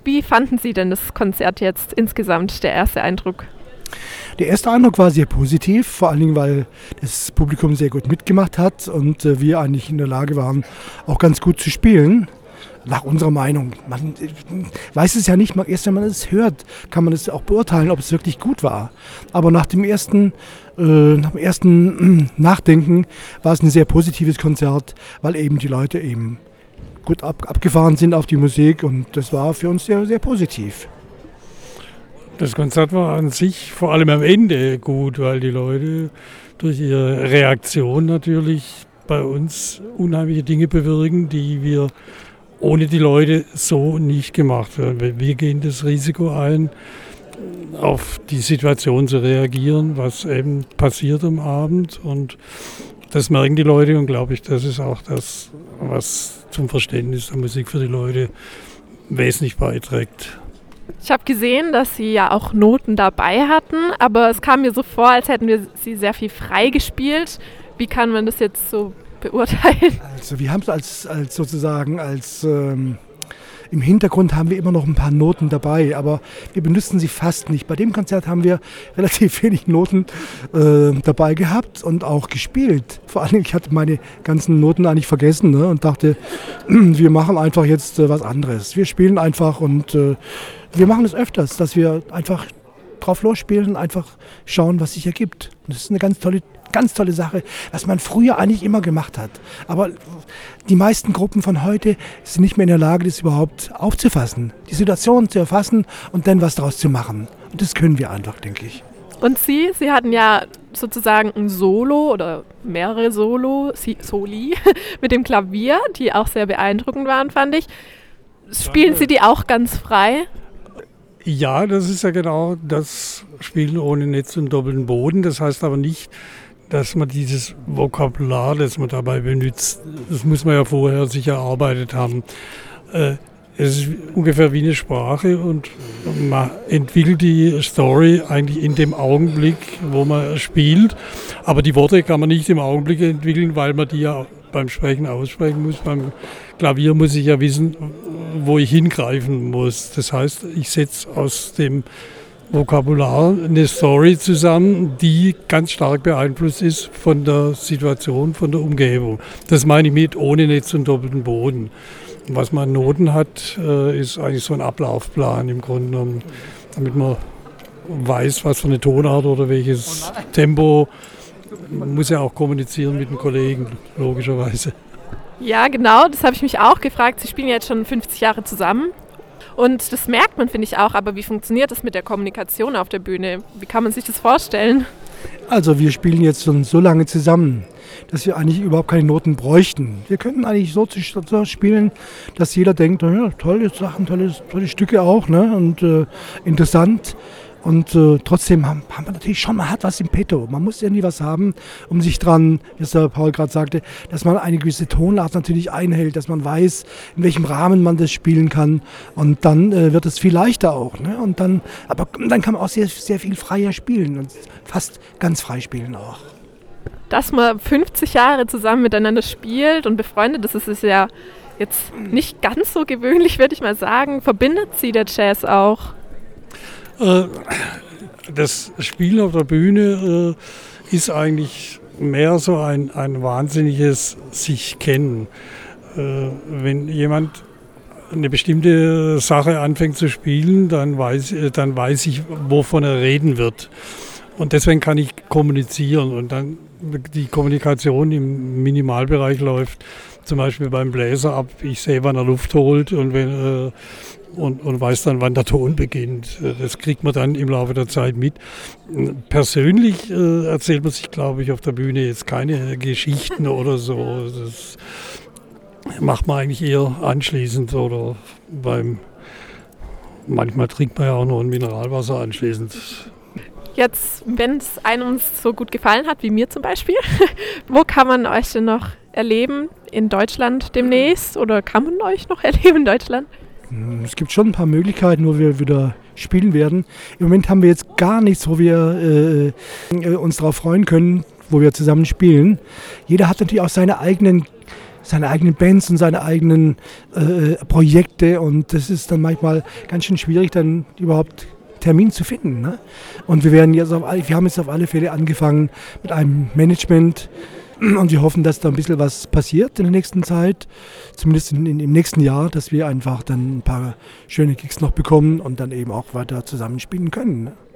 Wie fanden Sie denn das Konzert jetzt insgesamt, der erste Eindruck? Der erste Eindruck war sehr positiv, vor allen Dingen, weil das Publikum sehr gut mitgemacht hat und wir eigentlich in der Lage waren, auch ganz gut zu spielen. Nach unserer Meinung. Man weiß es ja nicht, erst wenn man es hört, kann man es auch beurteilen, ob es wirklich gut war. Aber nach dem ersten Nachdenken war es ein sehr positives Konzert, weil eben die Leute eben gut abgefahren sind auf die Musik und das war für uns sehr, sehr positiv. Das Konzert war an sich vor allem am Ende gut, weil die Leute durch ihre Reaktion natürlich bei uns unheimliche Dinge bewirken, die wir ohne die Leute so nicht gemacht werden. Wir gehen das Risiko ein, auf die Situation zu reagieren, was eben passiert am Abend. Und das merken die Leute und glaube ich, das ist auch das, was zum Verständnis der Musik für die Leute wesentlich beiträgt. Ich habe gesehen, dass Sie ja auch Noten dabei hatten, aber es kam mir so vor, als hätten wir sie sehr viel frei gespielt. Wie kann man das jetzt so beurteilen? Also wir haben es im Hintergrund haben wir immer noch ein paar Noten dabei, aber wir benutzen sie fast nicht. Bei dem Konzert haben wir relativ wenig Noten dabei gehabt und auch gespielt. Vor allem, ich hatte meine ganzen Noten eigentlich vergessen, ne, und dachte, wir machen einfach jetzt was anderes. Wir spielen einfach und wir machen es öfters, dass wir einfach drauf losspielen und einfach schauen, was sich ergibt. Und das ist eine ganz tolle Sache, was man früher eigentlich immer gemacht hat. Aber die meisten Gruppen von heute sind nicht mehr in der Lage, das überhaupt aufzufassen, die Situation zu erfassen und dann was daraus zu machen. Und das können wir einfach, denke ich. Und Sie hatten ja sozusagen ein Solo oder mehrere Soli mit dem Klavier, die auch sehr beeindruckend waren, fand ich. Spielen Sie die auch ganz frei? Ja, das ist ja genau das Spielen ohne Netz und doppelten Boden. Das heißt aber nicht, dass man dieses Vokabular, das man dabei benutzt, das muss man ja vorher sich erarbeitet haben. Es ist ungefähr wie eine Sprache und man entwickelt die Story eigentlich in dem Augenblick, wo man spielt. Aber die Worte kann man nicht im Augenblick entwickeln, weil man die ja beim Sprechen aussprechen muss. Beim Klavier muss ich ja wissen, wo ich hingreifen muss. Das heißt, ich setze aus dem Vokabular eine Story zusammen, die ganz stark beeinflusst ist von der Situation, von der Umgebung. Das meine ich mit ohne Netz und doppelten Boden. Was man an Noten hat, ist eigentlich so ein Ablaufplan im Grunde genommen, damit man weiß, was für eine Tonart oder welches Tempo. Man muss ja auch kommunizieren mit den Kollegen, logischerweise. Ja, genau, das habe ich mich auch gefragt. Sie spielen jetzt schon 50 Jahre zusammen. Und das merkt man, finde ich auch. Aber wie funktioniert das mit der Kommunikation auf der Bühne? Wie kann man sich das vorstellen? Also wir spielen jetzt schon so lange zusammen, dass wir eigentlich überhaupt keine Noten bräuchten. Wir könnten eigentlich so spielen, dass jeder denkt, ja, tolle Sachen, tolle Stücke auch, ne? Und interessant. Und trotzdem haben wir natürlich schon, man hat was im Petto. Man muss irgendwie was haben, um sich dran, wie es der Paul gerade sagte, dass man eine gewisse Tonart natürlich einhält, dass man weiß, in welchem Rahmen man das spielen kann. Und dann wird es viel leichter auch. Ne? Aber dann kann man auch sehr, sehr viel freier spielen und fast ganz frei spielen auch. Dass man 50 Jahre zusammen miteinander spielt und befreundet ist, ist ja jetzt nicht ganz so gewöhnlich, würde ich mal sagen. Verbindet Sie der Jazz auch? Das Spielen auf der Bühne ist eigentlich mehr so ein wahnsinniges sich kennen. Wenn jemand eine bestimmte Sache anfängt zu spielen, dann weiß ich, wovon er reden wird. Und deswegen kann ich kommunizieren und dann die Kommunikation im Minimalbereich läuft zum Beispiel beim Bläser ab. Ich sehe, wann er Luft holt und weiß dann, wann der Ton beginnt. Das kriegt man dann im Laufe der Zeit mit. Persönlich erzählt man sich, glaube ich, auf der Bühne jetzt keine Geschichten oder so. Das macht man eigentlich eher anschließend oder manchmal trinkt man ja auch noch ein Mineralwasser anschließend. Jetzt, wenn es einem so gut gefallen hat, wie mir zum Beispiel, wo kann man euch denn noch erleben? In Deutschland demnächst? Oder kann man euch noch erleben in Deutschland? Es gibt schon ein paar Möglichkeiten, wo wir wieder spielen werden. Im Moment haben wir jetzt gar nichts, wo wir uns darauf freuen können, wo wir zusammen spielen. Jeder hat natürlich auch seine eigenen seine eigenen Bands und seine eigenen Projekte und das ist dann manchmal ganz schön schwierig, dann überhaupt Termin zu finden. Ne? Und wir haben jetzt auf alle Fälle angefangen mit einem Management und wir hoffen, dass da ein bisschen was passiert in der nächsten Zeit, zumindest im nächsten Jahr, dass wir einfach dann ein paar schöne Gigs noch bekommen und dann eben auch weiter zusammenspielen können. Ne?